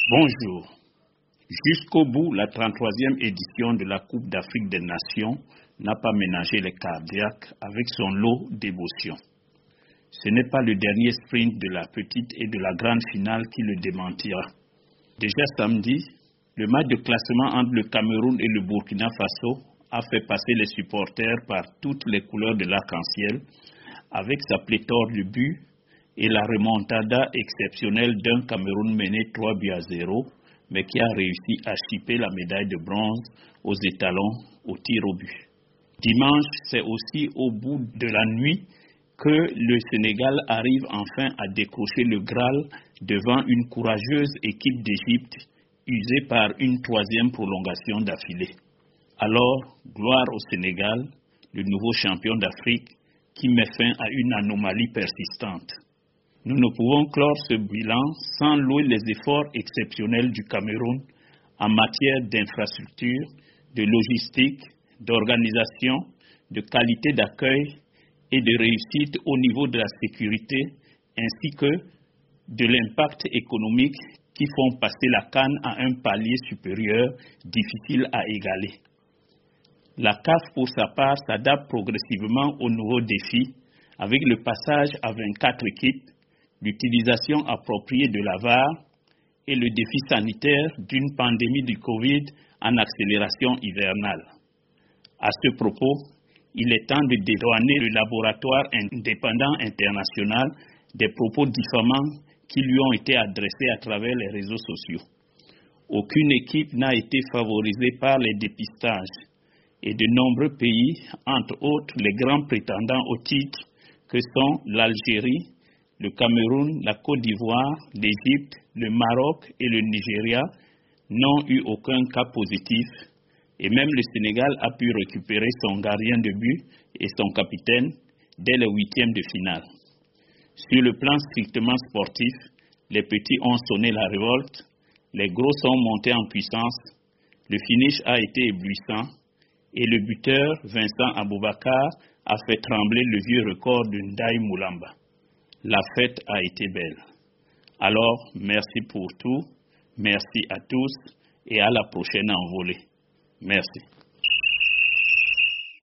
Bonjour. Jusqu'au bout, la 33e édition de la Coupe d'Afrique des Nations n'a pas ménagé les cardiaques avec son lot d'émotions. Ce n'est pas le dernier sprint de la petite et de la grande finale qui le démentira. Déjà samedi, le match de classement entre le Cameroun et le Burkina Faso a fait passer les supporters par toutes les couleurs de l'arc-en-ciel avec sa pléthore de buts et la remontada exceptionnelle d'un Cameroun mené 3-0, mais qui a réussi à chipper la médaille de bronze aux étalons au tir au but. Dimanche, c'est aussi au bout de la nuit que le Sénégal arrive enfin à décrocher le Graal devant une courageuse équipe d'Égypte usée par une troisième prolongation d'affilée. Alors, gloire au Sénégal, le nouveau champion d'Afrique qui met fin à une anomalie persistante. Nous ne pouvons clore ce bilan sans louer les efforts exceptionnels du Cameroun en matière d'infrastructure, de logistique, d'organisation, de qualité d'accueil et de réussite au niveau de la sécurité, ainsi que de l'impact économique qui font passer la CAN à un palier supérieur difficile à égaler. La CAF, pour sa part, s'adapte progressivement aux nouveaux défis avec le passage à 24 équipes, l'utilisation appropriée de la VAR et le défi sanitaire d'une pandémie du Covid en accélération hivernale. À ce propos, il est temps de dédouaner le laboratoire indépendant international des propos diffamants qui lui ont été adressés à travers les réseaux sociaux. Aucune équipe n'a été favorisée par les dépistages et de nombreux pays, entre autres les grands prétendants au titre que sont l'Algérie, le Cameroun, la Côte d'Ivoire, l'Égypte, le Maroc et le Nigeria n'ont eu aucun cas positif et même le Sénégal a pu récupérer son gardien de but et son capitaine dès les huitièmes de finale. Sur le plan strictement sportif, les petits ont sonné la révolte, les gros sont montés en puissance, le finish a été éblouissant et le buteur Vincent Aboubakar a fait trembler le vieux record de Ndaye Moulamba. La fête a été belle. Alors, merci pour tout, merci à tous et à la prochaine envolée. Merci.